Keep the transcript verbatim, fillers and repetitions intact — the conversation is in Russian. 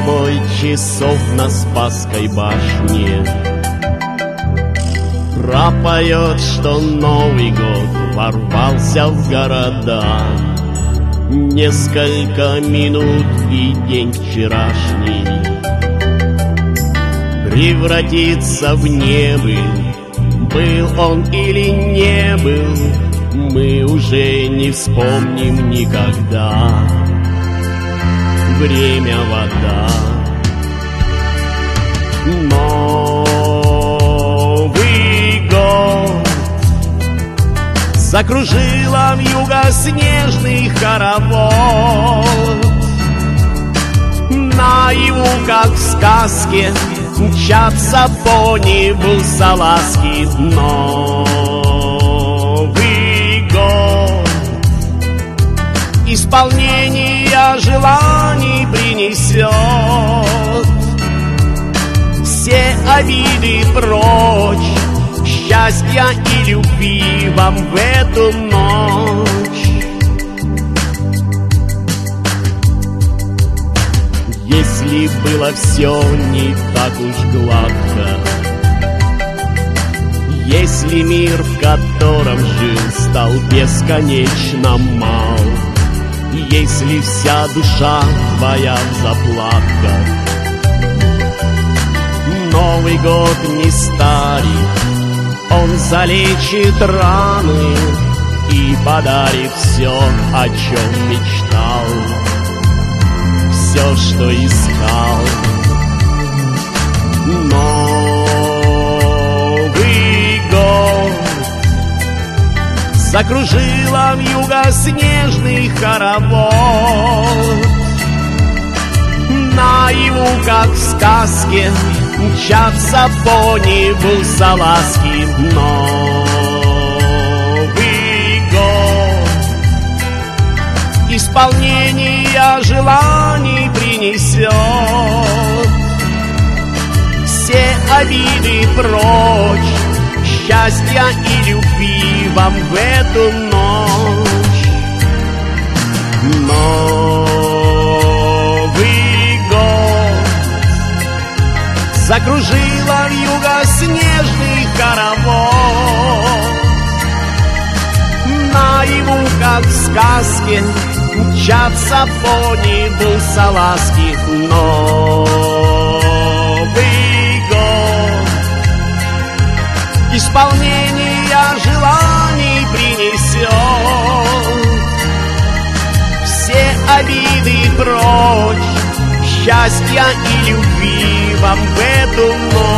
домой часов на Спасской башне. Пропоет, что Новый год ворвался в города. Несколько минут и день вчерашний превратится в небыль. Был он или не был, мы уже не вспомним никогда. Время — вода. Новый год закружила вьюга снежный хоровод. Наяву, как в сказке, мчатся по небу салазки. Новый год исполнение желаний принесет. Все обиды прочь, счастья и любви вам в эту ночь. Если было все не так уж гладко, если мир, в котором жил, стал бесконечно мал, если вся душа твоя в заплатках, Новый год не старик, он залечит раны и подарит все, о чем мечтал, все, что искал. Новый год закружила вьюга снежный хоровод. Наяву, как в сказке, мчатся по небу салазки. Новый год исполнение желаний принесет. Все обиды прочь, счастья и любви вам в эту ночь. Новый год закружила вьюга снежный хоровод. Наяву, как в сказке, мчатся по небу салазки. Новый год исполнение желаний принесет. Все обиды прочь, счастья и любви вам в эту ночь.